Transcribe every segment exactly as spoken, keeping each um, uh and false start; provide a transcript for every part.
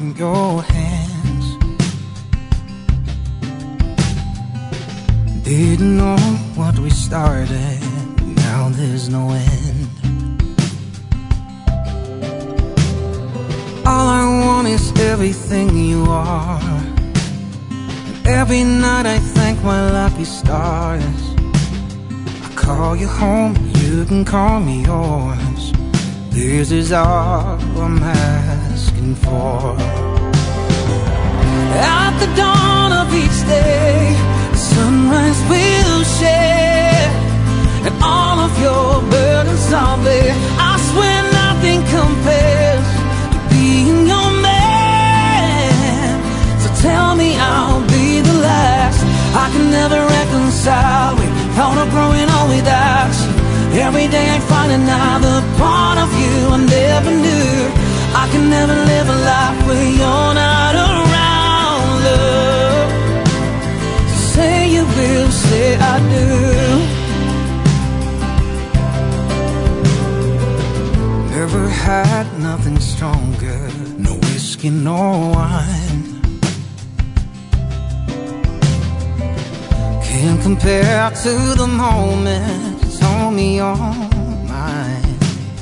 from your hands. Didn't know what we started, now there's no end. All I want is everything you are, and every night I thank my lucky stars. I call you home, you can call me yours. This is all I'm asking for. At the dawn of each day, the sunrise will share, and all of your burdens I'll bear. I swear nothing compares to being your man. So tell me I'll be the last. I can never reconcile with thought of growing old without you. Every day I find another part of you I never knew. I can never live a life where you're not around, love. So say you will, say I do. Never had nothing stronger, no whiskey, no wine. Can't compare to the moment you told me you're mine.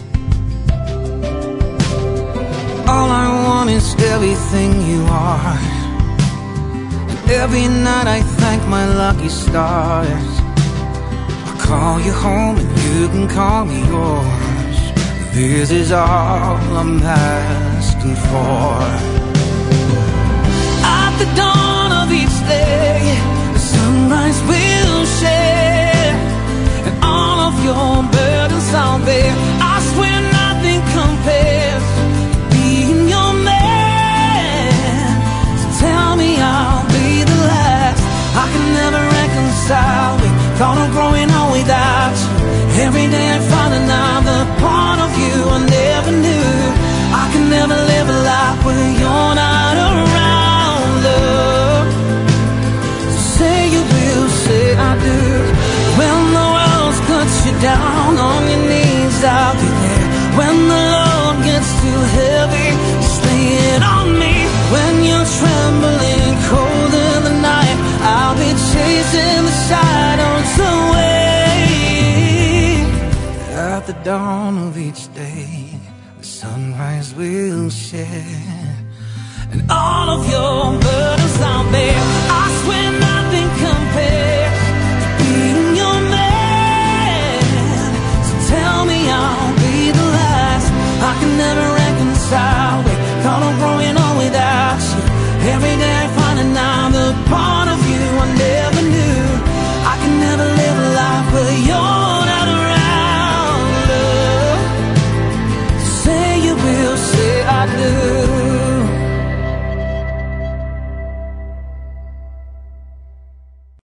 All I want is everything you are, and every night I thank my lucky stars. I call you home and you can call me yours. This is all I'm asking for. At the dawn of each day, the sunrise will share, and all of your burdens I'll bear. I swear nothing compares to being your man. So tell me I'll be the last. I can never reconcile with thought of growing old without you. Every day I find another part of you I never knew. I can never live a life where you're not around, love. So say you will, say I do. When the world's cut you down on your knees, I'll be there. When the load gets too heavy, just lay it on me. When you're trembling cold in the night, I'll be chasing the shadows away. At the dawn of each day, the sunrise will share, and all of your burdens I'll bear.